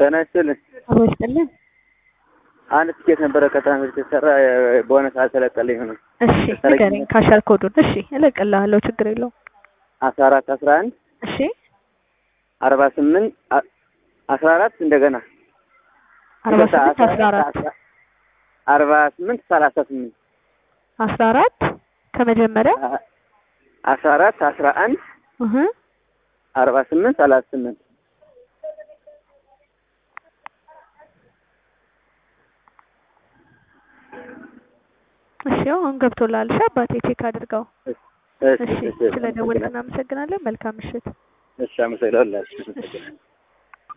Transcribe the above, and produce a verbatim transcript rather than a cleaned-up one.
ጤና ይስጥልኝ። አዎ ይስጥልኝ። አንድ ትኬት ነበረ ከተማ የተሰራ ቦነስ አልተለቀልኝ ነው። እሺ ንገረኝ ካሸር ኮዱን። እሺ እለቅልሃለሁ ችግር የለውም። አስራ አራት አስራ አንድ እሺ አርባ ስምንት አስራ አራት እንደገና አርባ ስምንት አስራ አራት አርባ ስምንት ሰላሳ ስምንት አስራ አራት ከመጀመሪያ አስራ አራት አስራ አንድ እህ አርባ ስምንት ሰላሳ ስምንት እሺ አሁን ገብቶላል። አባቴ ቼክ አድርገው። እሺ ስለደወልክ እናመሰግናለን። መልካም ምሽት። እሺ አመሰግናለሁ።